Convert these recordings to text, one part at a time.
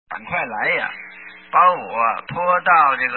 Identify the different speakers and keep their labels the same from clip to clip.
Speaker 1: 赶快来呀，把我拖到这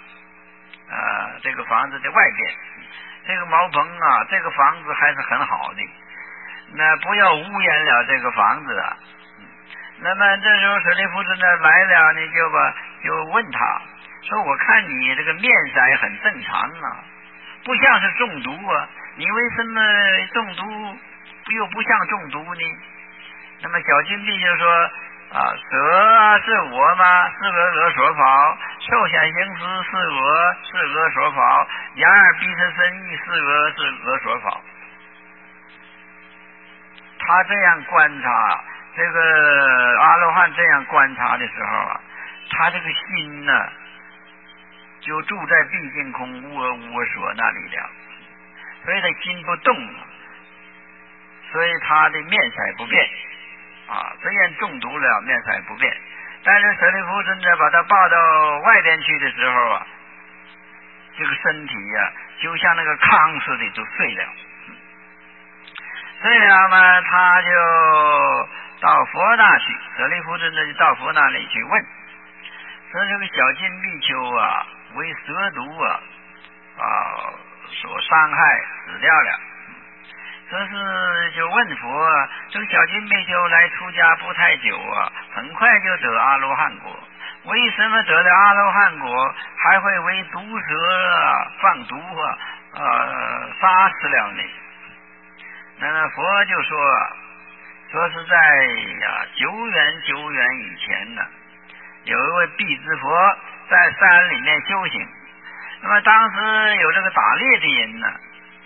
Speaker 1: 个房子的外边。这个茅棚啊，这个房子还是很好的，那不要污染了这个房子啊。那么这时候舍利弗尊者来了，你就问他说：“我看你这个面色很正常啊，不像是中毒啊，你为什么中毒又不像中毒呢？”那么小金币就说：“啊，蛇是我吗？是俄所跑，受想行识是俄所跑，眼耳鼻舌身意是俄所跑。”他这样观察，这个阿罗汉这样观察的时候啊，他这个心呢，就住在毕竟空无我无我所那里了，所以他心不动，所以他的面色不变啊。虽然中毒了，面色不变，但是舍利弗尊者把他抱到外边去的时候啊，这个身体呀，就像那个糠似的都碎了。这样呢，他就到佛那去，舍利弗尊者就到佛那里去问，说这个小金比丘啊，为蛇毒所伤害死掉了。这是就问佛，这个小金比丘来出家不太久啊，很快就得阿罗汉果，为什么得了阿罗汉果还会为毒蛇放毒杀死了呢？那么佛就说是在久远以前呢，有一位辟支佛在山里面修行。那么当时有这个打猎的人呢，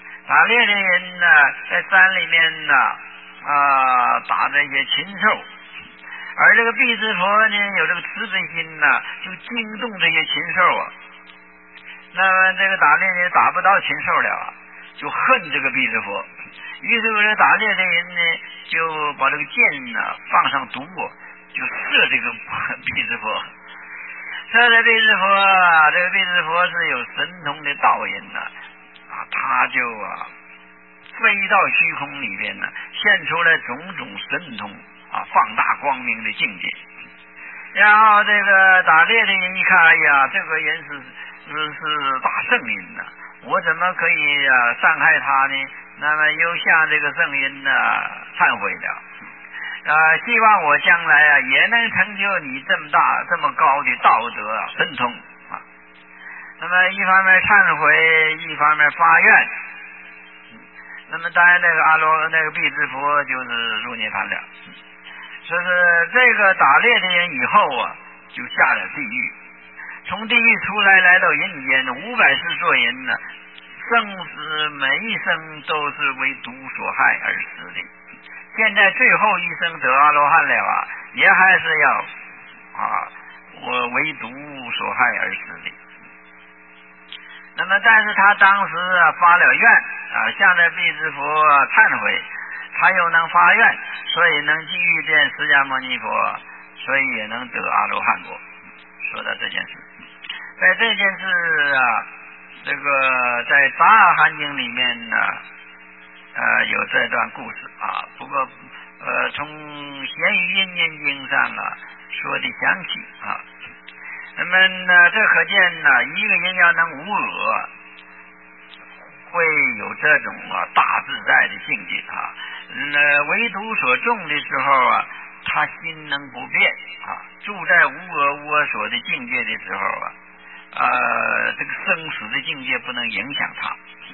Speaker 1: 在山里面呢打这些禽兽，而这个辟支佛呢有这个慈悲心呢，就惊动这些禽兽啊。那么这个打猎人打不到禽兽了，就恨这个辟支佛。于是这个打猎的人呢，就把这个箭呢放上毒，就射这个辟支佛。射这辟支佛，这个辟支佛是有神通的道人呢，他就飞到虚空里边呢，现出来种种神通放大光明的境界。然后这个打猎的人一看，哎呀，这个人是大圣人呢，我怎么可以伤害他呢？那么又向这个圣人忏悔了，希望我将来也能成就你这么大这么高的道德神通啊。那么一方面忏悔，一方面发愿。那么当然那个辟支佛就是入涅槃了。说是这个打猎的人以后啊，就下了地狱，从地狱出来来到人间，540做人呢，生死每一生都是为毒所害而死的。现在最后一生得阿罗汉了也还是要我为毒所害而死的。那么但是他当时发了愿向着辟支佛忏悔，他又能发愿，所以能继续见释迦牟尼佛，所以也能得阿罗汉果。说到这件事，在这件事这个在杂阿含经里面呢有这段故事不过从闲语印念经上说的详细那么呢这可见一个人要能无我，会有这种大自在的境界唯独所种的时候他心能不变住在无我无我所的境界的时候这个生死的境界不能影响他。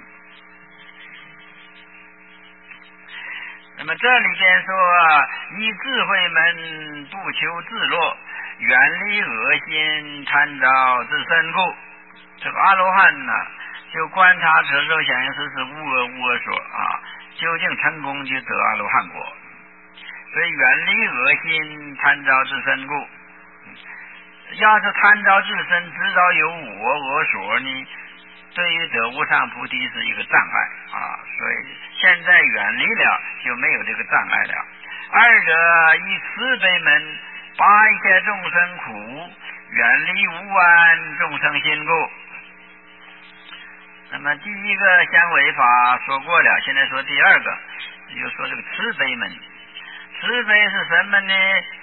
Speaker 1: 那么这里边说依智慧门不求自乐，远离恶心贪着自身故。这个阿罗汉呢就观察此受想行识是无我无我所究竟成功就得阿罗汉果。所以远离恶心贪着自身故。要是贪着自身，知道有我所呢，对于得无上菩提是一个障碍所以现在远离了就没有这个障碍了。二者以慈悲门拔一切众生苦，远离无安众生心故。那么第一个相违法说过了，现在说第二个，就说这个慈悲门。慈悲是什么呢？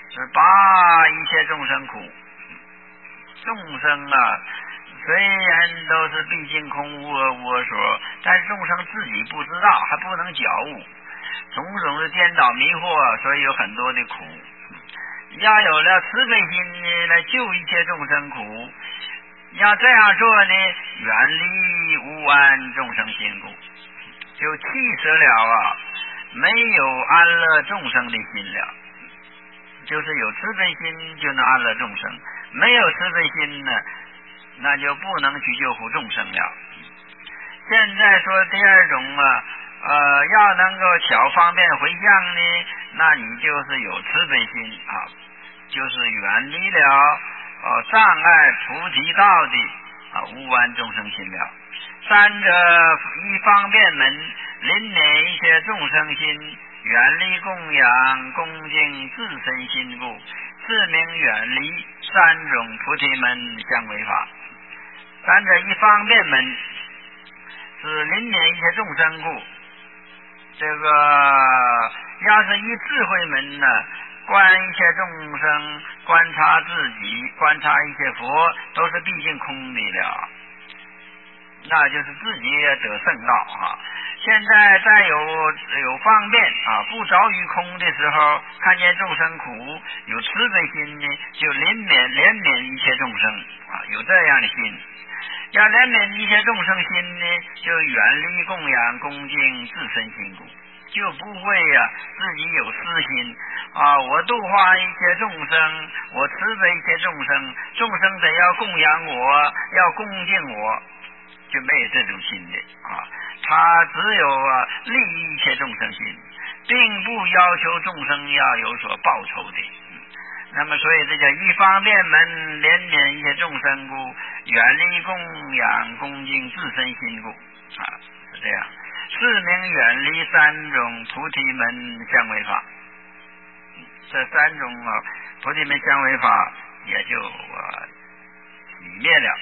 Speaker 1: 是拔一切众生苦。众生啊，虽然都是毕竟空无我无我所，但是众生自己不知道，还不能觉悟，种种的颠倒迷惑，所以有很多的苦。要有了慈悲心呢，来救一切众生苦。要这样做呢，远离无安众生心故，就弃舍了没有安乐众生的心了。就是有慈悲心就能安乐众生，没有慈悲心呢，那就不能去救护众生了。现在说第二种要能够巧方便回向呢，那你就是有慈悲心就是远离了障碍菩提道的无安众生心了。三者一方便门，临免一切众生心，远离供养恭敬自身心故，是名远离三种菩提门相违法。三者一方便门是临免一切众生故，这个要是一智慧门呢，观一切众生，观察自己，观察一切佛，都是毕竟空的了，那就是自己也得圣道现在在有方便不着于空的时候，看见众生苦，有慈悲心呢，就怜悯一切众生有这样的心。要怜悯一切众生心呢，就远离供养恭敬自身心故，就不会自己有私心我度化一切众生，我慈悲一切众生，众生得要供养我，要恭敬我，就没有这种心的他只有利益一切众生心，并不要求众生要有所报酬的。那么所以这叫一方便门，怜悯一切众生故，远离供养恭敬自身心故是这样。是名远离三种菩提门相违法。这三种菩提门相违法也就熄灭了。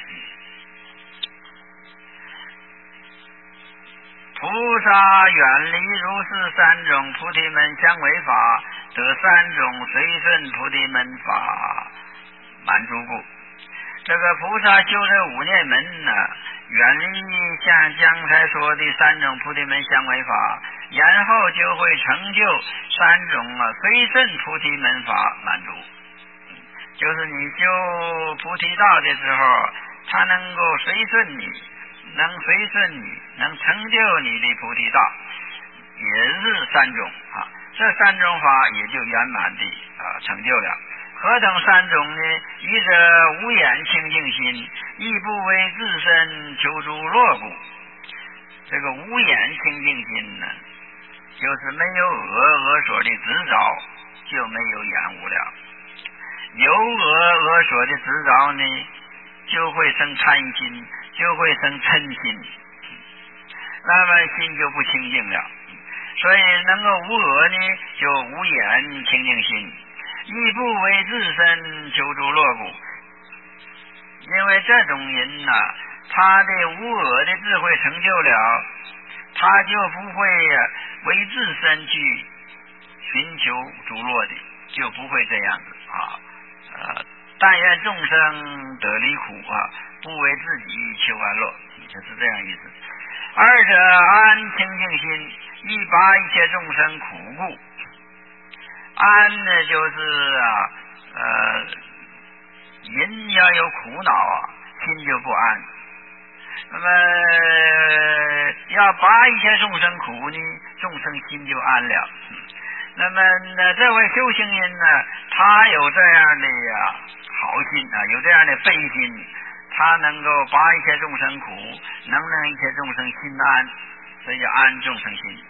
Speaker 1: 菩萨远离如是三种菩提门相违法，得三种随顺菩提门法满足故。这个菩萨修这五念门呢，远离像刚才说的三种菩提门相违法，然后就会成就三种随顺菩提门法满足。就是你修菩提道的时候，他能够随顺你，能随顺你，能成就你的菩提道，也是三种这三种法也就圆满的成就了。何等三种呢？一者无眼清净心，亦不为自身求诸乐故。这个无眼清净心呢，就是没有恶所的执着，就没有眼无了。有恶所的执着呢，就会生贪心，就会生嗔心，那么心就不清净了。所以能够无恶呢，就无眼清净心，亦不为自身求诸乐故。因为这种人他的无恶的智慧成就了，他就不会为自身去寻求诸乐的，就不会这样子但愿众生得离苦不为自己求安乐，就是这样意思。二者安清净心，亦拔一切众生苦故。安呢，就是人要有苦恼心就不安。那么要拔一切众生苦呢，众生心就安了。那么这位修行人呢，他有这样的好心有这样的悲心，他能够拔一切众生苦，能让一切众生心安，所以叫安众生心。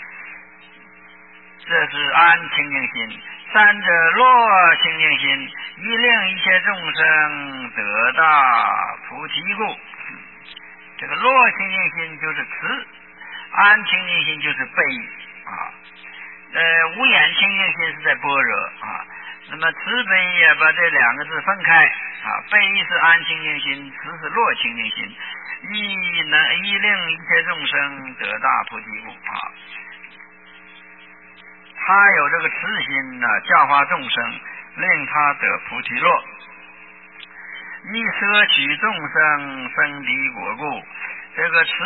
Speaker 1: 这是安清净心。三者乐清净心，亦令一切众生得大菩提故。这个乐清净心就是慈，安清净心就是悲无眼清净心是在般若那么慈悲把这两个字分开悲是安清净心，慈是乐清净心，亦令一切众生得大菩提故他有这个慈心教化众生， 令他得菩提落。一摄取众生生彼果故。这个持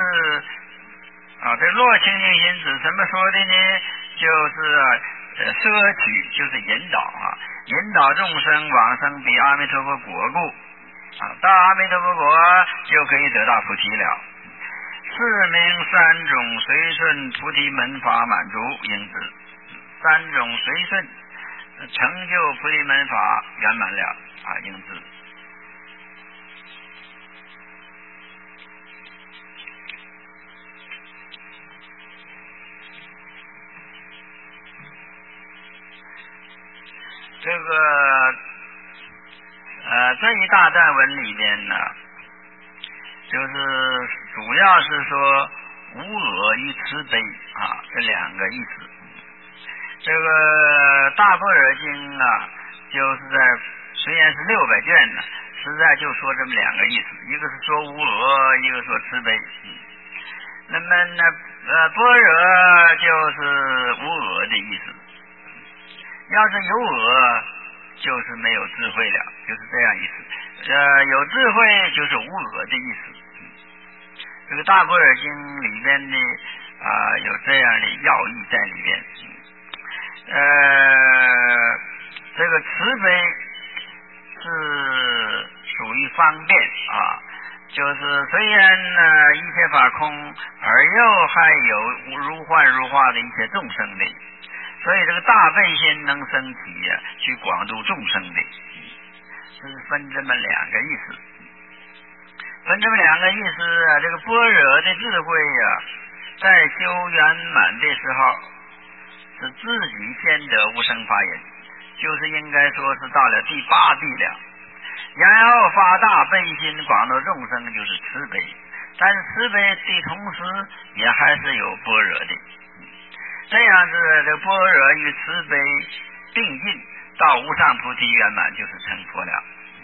Speaker 1: 这落清净心是怎么说的呢？就是摄取，就是引导引导众生往生彼阿弥陀佛果故到阿弥陀佛国就可以得到菩提了。是名三种随顺菩提门法满足应知。三种随顺成就菩提门法圆满了应知。这个这一大段文里面呢，就是主要是说无我与慈悲这两个意思。这个大般若经就是在虽然是600卷呢，实在就说这么两个意思，一个是说无我，一个说慈悲。那么呢般若就是无我的意思，要是有我就是没有智慧了，就是这样意思。有智慧就是无我的意思。这个大般若经里边呢有这样的要义在里边。这个慈悲是属于方便就是虽然呢一切法空，而又还有如幻如化的一些众生的，所以这个大悲心能升起去广度众生的，这是分这么两个意思。分这么两个意思这个般若的智慧在修圆满的时候是自己先得无生法忍，就是应该说是到了第8地了。然后发大悲心广度众生，就是慈悲。但是慈悲的同时也还是有般若的，这样子这个般若与慈悲并进，到无上菩提圆满就是成佛了。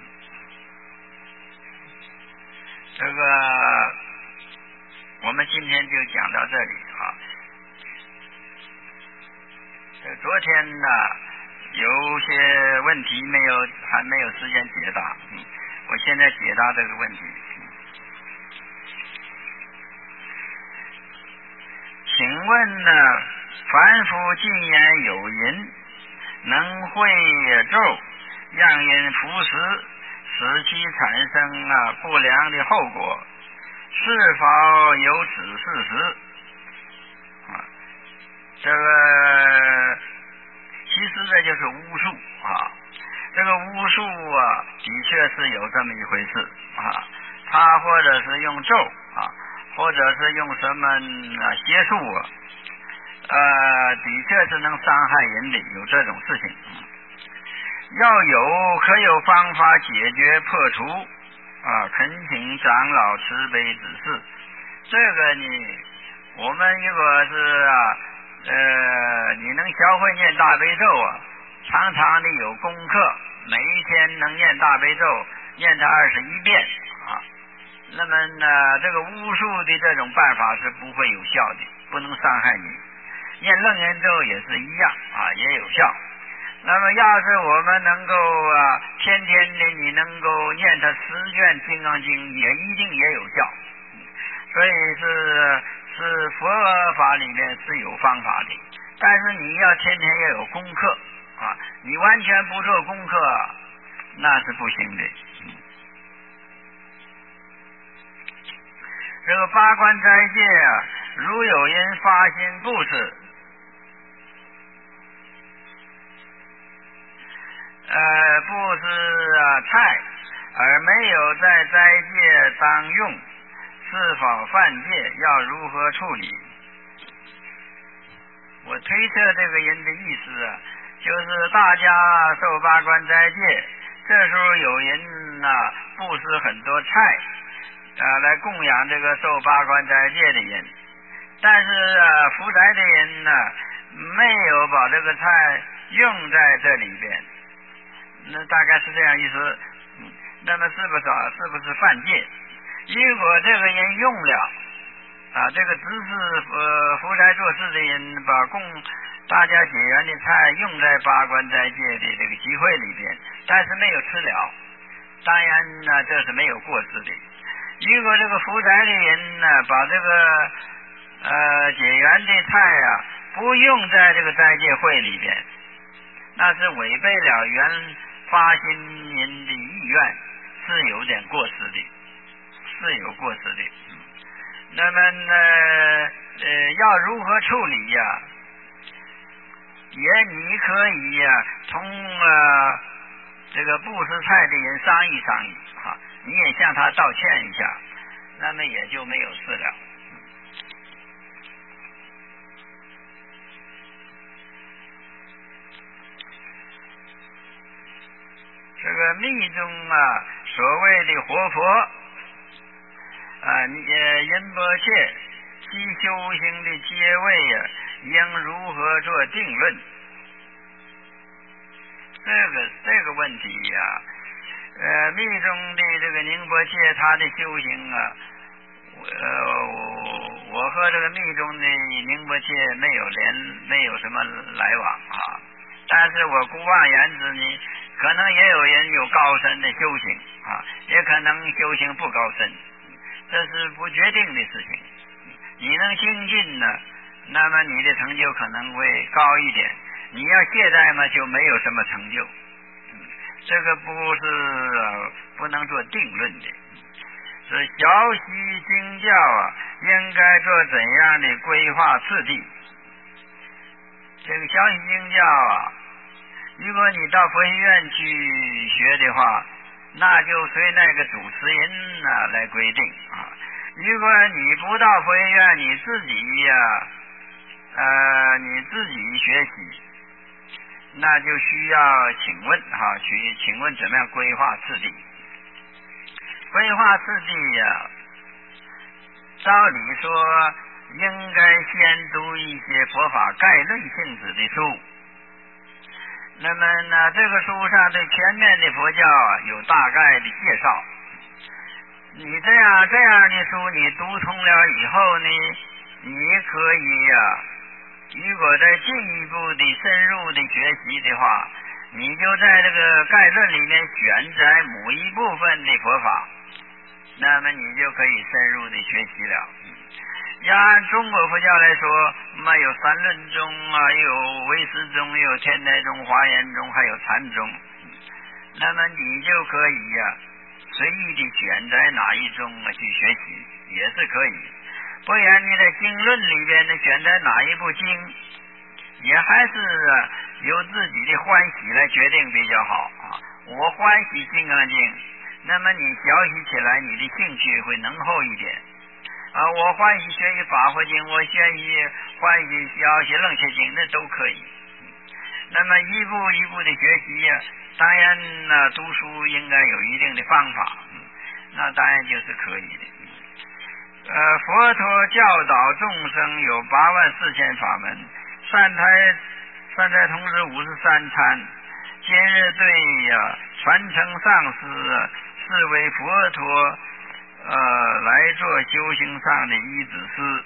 Speaker 1: 这个我们今天就讲到这里昨天呢有些问题还没有时间解答，我现在解答这个问题。请问呢，凡夫既言有淫，能会咒，让人服食，使其产生不良的后果，是否有此事实？这个其实这就是巫术这个巫术的确是有这么一回事他或者是用咒或者是用什么邪术的确是能伤害人的，有这种事情可有方法解决破除恳请长老慈悲指示。这个呢，我们如果是你能学会念大悲咒常常的有功课，每一天能念大悲咒，念它21遍那么呢这个巫术的这种办法是不会有效的，不能伤害你。念楞严咒也是一样也有效。那么要是我们能够天天的你能够念它10卷金刚经，也一定也有效。所以是佛法里面是有方法的，但是你要天天要有功课你完全不做功课那是不行的。这个八关斋戒如有人发心布施布施菜而没有在斋戒当用，是否犯戒？要如何处理？我推测这个人的意思就是大家受八关斋戒，这时候有人布施很多菜来供养这个受八关斋戒的人，但是福斋的人没有把这个菜用在这里边，那大概是这样意思。那么是不是犯戒？如果这个人用了这个指示福斋做事的人把大家结缘的菜用在八关斋戒的这个集会里边，但是没有吃了，当然呢这是没有过失的。如果这个福斋的人呢把这个结缘的菜啊不用在这个斋戒会里边，那是违背了原发心人的意愿，是有点过失的，是有过失的。那么呢要如何处理呀？你可以呀同这个布施菜的人商议商议啊，你也向他道歉一下，那么也就没有事了。这个密宗啊，所谓的活佛仁波切其修行的阶位啊，应如何做定论？这个问题呀，密宗的这个仁波切他的修行啊，我和这个密宗的仁波切没有什么来往啊，但是我姑妄言之呢，可能也有人有高深的修行啊，也可能修行不高深，这是不决定的事情。你能精进呢，那么你的成就可能会高一点，你要懈怠嘛，就没有什么成就。这个不能做定论的。是小习经教啊，应该做怎样的规划次第？这个小习经教啊，如果你到佛学院去学的话，那就随那个主持人来规定啊。如果你不到佛学院，你自己学习，那就需要请问怎么样规划次第？规划次第呀，照理说应该先读一些佛法概论性质的书。那么呢，这个书上对全面的佛教有大概的介绍。你这样的书你读通了以后呢，你可以如果再进一步的深入的学习的话，你就在这个概论里面选择某一部分的佛法，那么你就可以深入的学习了。要按中国佛教来说，有三论宗啊，有唯识宗，有天台宗、华严宗，还有禅宗。那么你就可以随意的选择哪一宗去学习，也是可以。不然你在经论里边呢，选择哪一部经，也还是由自己的欢喜来决定比较好啊。我欢喜金刚经，那么你学习起来你的兴趣会浓厚一点啊。我欢喜学习法华经，我欢喜学习楞伽经，那都可以。那么一步一步的学习当然读书应该有一定的方法，那当然就是可以的。佛陀教导众生有84000法门，善财童子53参，今日对传承上师视为佛陀来做修行上的依止师。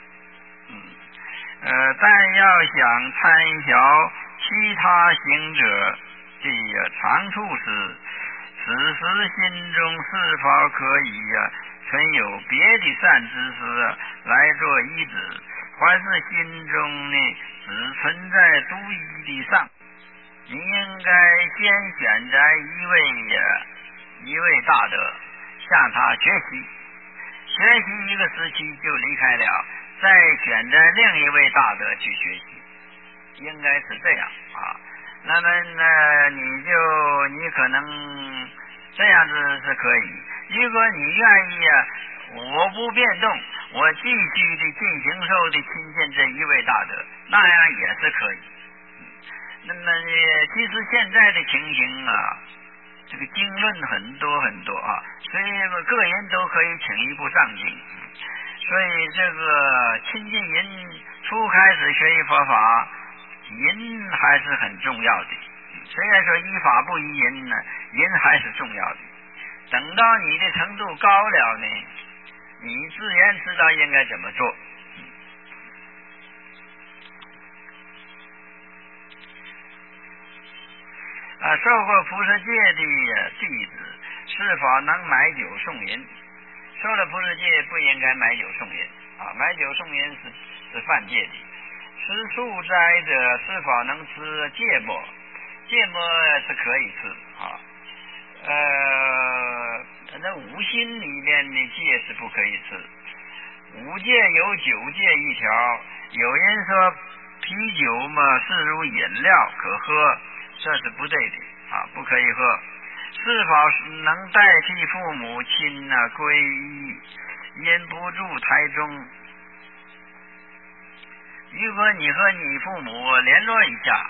Speaker 1: 但要想参晓其他行者的长处时，此时心中是否可以存有别的善知识来做依止，还是心中呢只存在独一的上？你应该先选择一位大德，向他学习一个时期就离开了，再选择另一位大德去学习，应该是这样啊。那么呢，你可能这样子是可以。如果你愿意我不变动，我继续的进行受的亲近这一位大德，那样也是可以。那么其实现在的情形这个经论很多很多所以个人都可以请一部上经。所以这个亲近人初开始学习佛法，人还是很重要的。虽然说依法不依人呢，人还是重要的。等到你的程度高了呢，你自然知道应该怎么做。 受过菩萨戒的弟子是否能买酒送银？受了菩萨戒不应该买酒送银买酒送银是犯戒的。吃素斋者是否能吃芥末？芥末是可以吃那五辛里面的戒是不可以吃。五戒有9戒一条，有人说啤酒嘛视如饮料可喝，这是不对的不可以喝。是否能代替父母亲皈依？因不住胎中。如果你和你父母联络一下，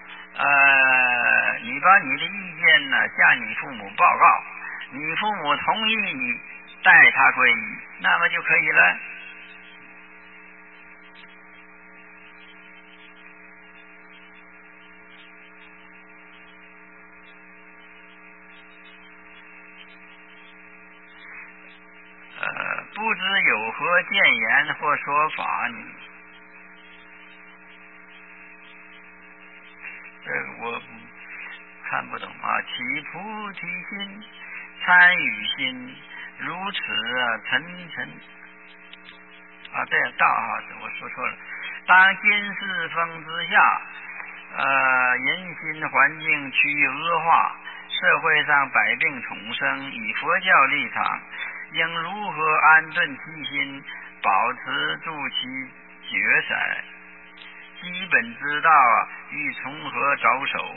Speaker 1: 你把你的意见向你父母报告，你父母同意你带他皈依，那么就可以了。不知有何谏言或说法呢？这个我看不懂起菩提心，参与心，如此沉对我说错了。当今世风之下，人心环境趋于恶化，社会上百病丛生，以佛教立场，应如何安顿其心，保持住其觉色？基本之道欲从何着手？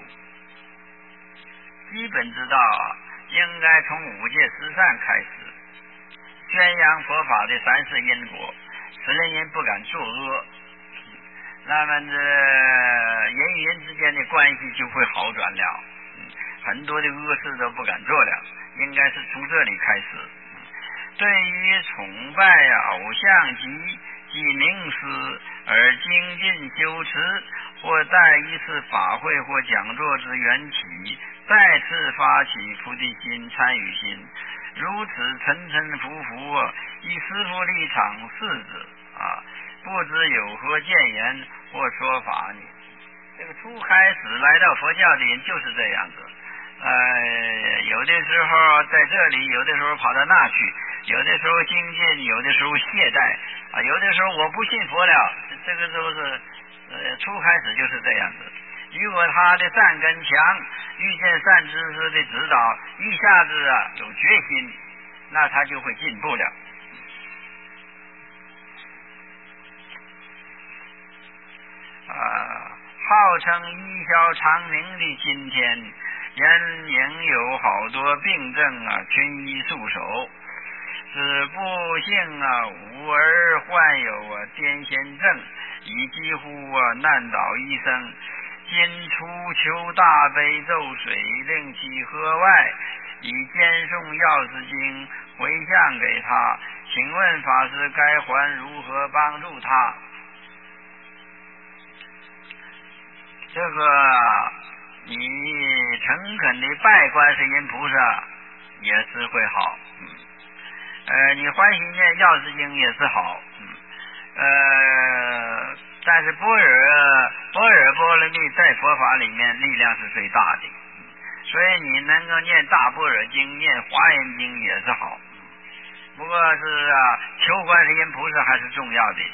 Speaker 1: 基本之道应该从5戒10善开始，宣扬佛法的3世因果，使人不敢作恶，那么人与人之间的关系就会好转了，很多的恶事都不敢做了，应该是从这里开始。对于崇拜偶像及名师而精进修持，或在一次法会或讲座之缘起，再次发起菩提心、参与心，如此沉浮以师父立场示之不知有何谏言或说法呢？这个初开始来到佛教的人就是这样子，有的时候在这里，有的时候跑到那去，有的时候精进，有的时候懈怠有的时候我不信佛了，这个都是初开始就是这样子。如果他的善根强，遇见善知识的指导，一下子有决心，那他就会进步了。号称医消长宁的今天，人仍有好多病症群医束手，使不幸无儿患有癫痫症，已几乎难倒医生。今初求大悲咒水令其喝外，以兼诵药师经回向给他，请问法师该还如何帮助他？这个你诚恳的拜观世音菩萨也是会好，你欢喜念药师经也是好，但是般若波罗蜜在佛法里面力量是最大的，所以你能够念大般若经、念华严经也是好，不过是求观世音菩萨还是重要的。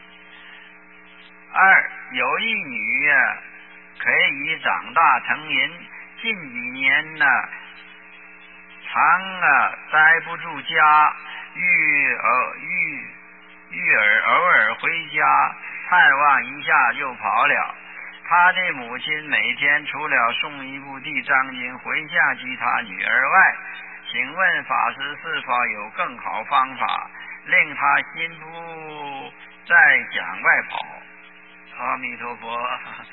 Speaker 1: 二，有一女可以长大成人，近几年常待不住家，遇偶尔回家探望一下就跑了。他的母亲每天除了诵一部地藏经回向其他女儿外，请问法师是否有更好方法令他心不再向外跑？阿弥陀佛。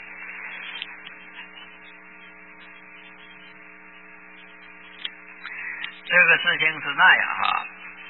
Speaker 1: 这个事情是那样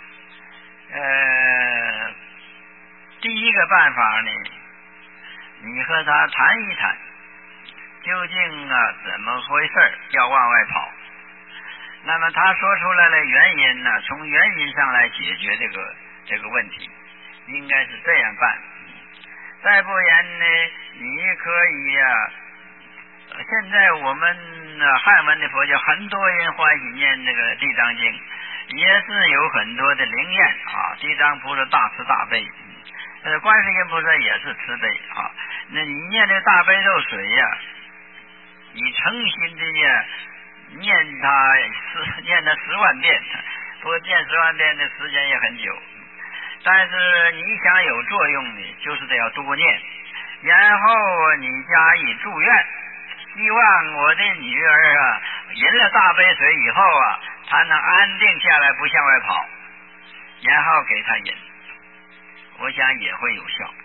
Speaker 1: 第一个办法呢，你和他谈一谈，究竟怎么回事要往外跑。那么他说出来的原因从原因上来解决这个问题，应该是这样办。再不然呢，你可以现在我们汉文的佛教很多人欢喜念那个地藏经，也是有很多的灵验啊。地藏菩萨大慈大悲，观世音菩萨也是慈悲啊。那你念这个大悲咒水呀，你诚心的呀念它10万遍，不过念10万遍的时间也很久，但是你想有作用呢，就是得要多念，然后你加以祝愿，希望我的女儿啊饮了大杯水以后啊，她能安定下来，不向外跑，然后给她饮，我想也会有效。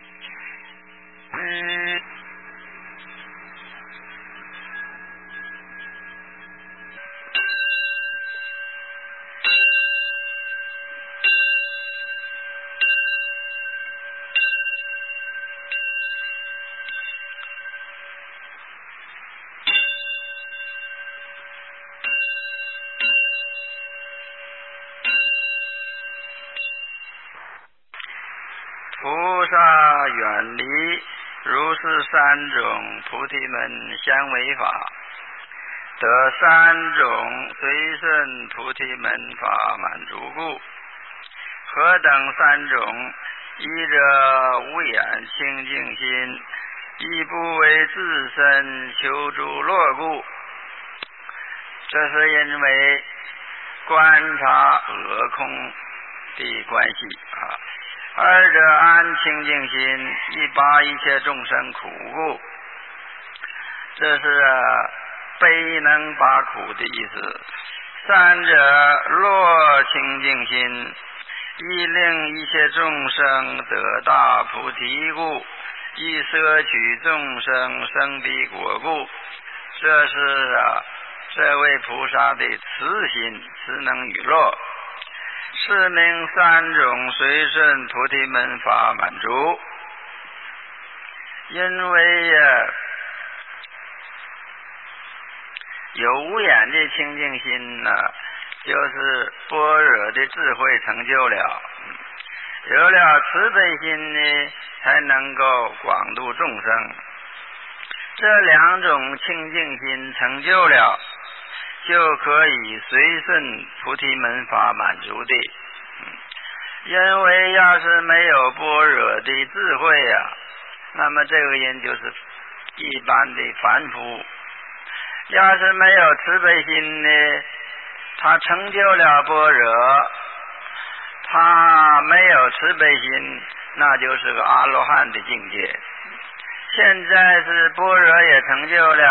Speaker 2: 菩萨远离如是3种菩提门相违法，得3种随顺菩提门法满足故。何等3种？一者无眼清净心，亦不为自身求诸乐故。这是因为观察恶空的关系啊。二者安清净心，亦拔一切众生苦故。这是悲能拔苦的意思。三者若清净心，亦令一切众生得大菩提故，亦摄取众生生彼果故。这是这位菩萨的慈心，慈能与乐。是名3种随顺菩提门法满足。因为有无眼的清净心呢，就是般若的智慧成就了。有了慈悲心呢，才能够广度众生。这2种清净心成就了，就可以随顺菩提门法满足的。因为要是没有般若的智慧那么这个人就是一般的凡夫。要是没有慈悲心呢，他成就了般若，他没有慈悲心，那就是个阿罗汉的境界。现在是般若也成就了，